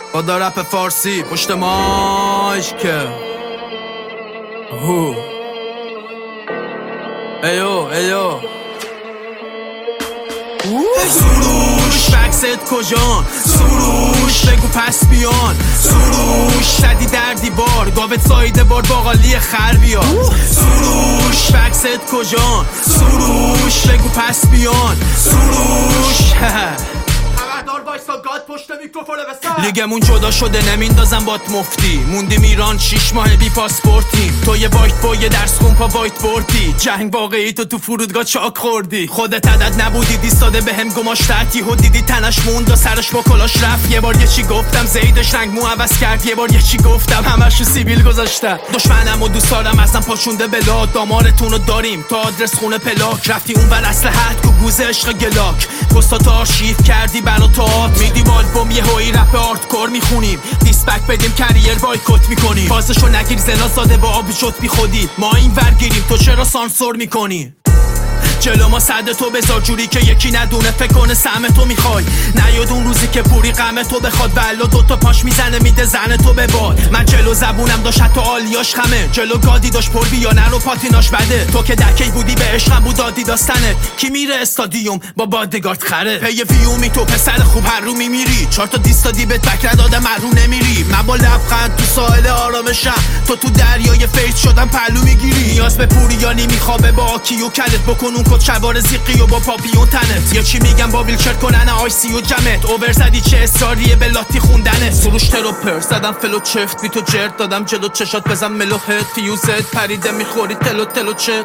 خدا رپ فارسی پشت مایک ایو سروش بکست کجان سروش بگو پس بیان سروش زدی در دیوار گاوت سایده بار باقالی خر بیا سروش بکست کجان سروش بگو پس بیان سروش لیگمون جدا شده نمیندازم بات مفتی موندیم ایران 6 ماه بی پاسپورتیم تو یه وایت بوی درس کن پا وایت بورتی جنگ واقعی تو فرودگاه چاک خوردی خودت عدد نبودی دیستاده به هم گماشتتی و دیدی تنش موند و سرش با کلاش رفت یه بار یه چی گفتم زیدش رنگ مو عوض کرد یه بار یه چی گفتم همشو سیبیل گذاشتم دشمنم و دوست دارم ازم پاشونده بلا دامارتون رو داریم تا آدرس خونه پلاک رفتی اون بر اسلحت کو گوزه عشق گلاک پستات آرشیو کردی برا تئاتر میدیم آلبوم یه هوی رپ آرتکور میخونیم دیسپک بدیم کریر بایکوت میکنیم بازشو نگیر زنا زاده با آبی شد بی خودی ما این ورگیریم تو چرا سانسور میکنی جلو ما صد تو بذار جوری که یکی ندونه فکر کنه سهم تو میخوای نیاد اون روزی که پوری غم تو بخواد والا دوتا پاش میزنه میده زن تو به باد من جلو زبونم داشت حتی آلیاش خمه جلو گادی داشت پر بیانه رو پاتیناش بده تو که دکی بودی به عشقم بود دادی داستنه کی میره استادیوم با بادگارد خره پی ویومی تو پسر خوب هر رو میمیری 4 تا دیستادی بهت بک ندادم هر رو نمیری من با لبخند تو ساحل آرامشم تو دریای فیض شدم پلو میگیری نیاز به پوریانی میخوابه با آکی و کلت بکنون کد شبار زیقی و با پاپیون تنت یا چی میگم با ویلچر کنن آیسی و جمت اوور زدی چه اصراریه به لاتی خوندنت سروش تروپر زدم فلو چفت بی تو جرد دادم جلو چشات بزن ملوهت فیوزت پریده میخوری تلو چت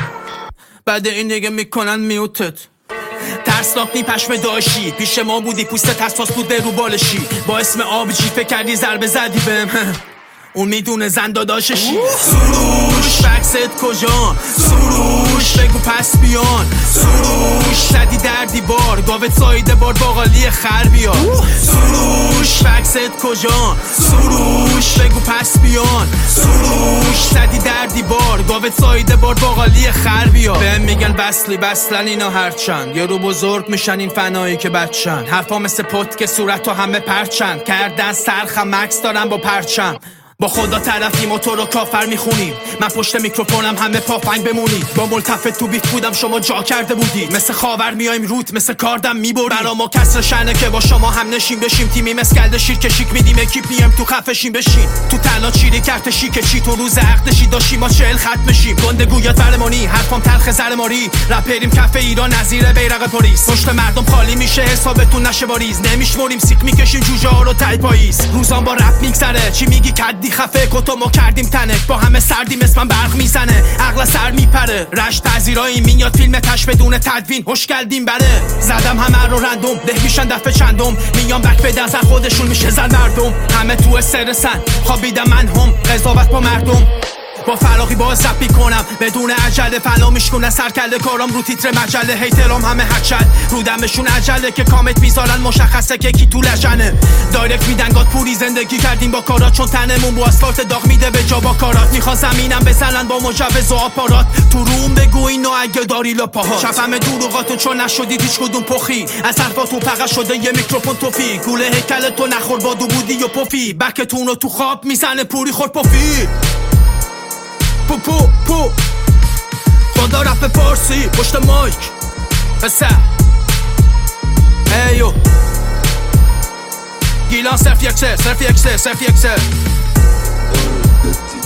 بعد این دیگه میکنن میوتت ترسناک نی پشم داشی پیش ما بودی پوستت حساس بود به رو بالشی با اسم آبجی فکر کردی ضربه زدی بهم اون میدونه زن داداششی سروش بکست کجان سروش بگو پس بیان سروش زدی در دیوار گاوت سایده بار باقالی خر بیا سروش بکست کجان سروش بگو پس بیان سروش زدی در دیوار گاوت سایده بار باقالی خر بیا بهم میگن بسلن اینا هرچند یه رو بزرگ میشن این فنایی که بچن حرفا مثل پت که صورت همه پرچند کردن سرخم مکس دارم با پرچم با خدا طرفیم و تو رو کافر میخونیم من پشت میکروفونم همه پافنگ بمونید با ملتفت تو بیت بودم شما جا کرده بودی مثل خاور میایم روت مثل کاردم میبریم برا ما کسر شنه که با شما هم نشیم بشیم تیمی مسکلد شیر که شیک میدیم اکیپ میایم تو خفشیم بشین تو تنها چیری کرت شیک چی تو روز عقدشی داشتیم ما 40 خط بشیم گنده گویات فرمانی حرفام تلخ زرماری رپریم کف ایران نظیر بیرق پلیس پشت مردم خالی میشه حسابتون نشه باریز نمیشمریم سیک میکشیم جوجه ها رو تای پاییز روزان با رپ میگذره چی میگی کدی خفه کتو ما کردیم تنک با همه سردیم اسمم برق میزنه عقل سر میپره رشت پذیرایی میاد فیلم تش بدون تدوین هوش کردیم بره زدم همه رو رندوم ده میشن دفعه چندم میام بک به دست خودشون میشه زن مردم همه تو سرسن خوابیدم من هم قضاوت با مردم با فراقی باز رپ میکنم بدون عجله فنا میشکنه سرکله کارام رو تیتر مجله هیترام همه حچل رو دمشون عجله که کامنت میذارن مشخصه که کی تو لجنه دایرکت میدن گاد پوری زندگی کردیم با کارات چون تنمون با اسفالت داغ میده به جا با کارات میخوان زمینم بزنن با مجوز و آپارات تو روم بگو اینو اگه داری لاپاها شفم دروغاتون چون نشدید هیچ کدوم پخی از حرفاتون فقط شده یه میکروفون توفی گوله هیکل تو نخور بادو بودی و پفی بکتون رو تو خواب میزنه پوری خور پفی پو خدا رپ فارسی پشت مایک پسر ایو گیلان صرف یک سر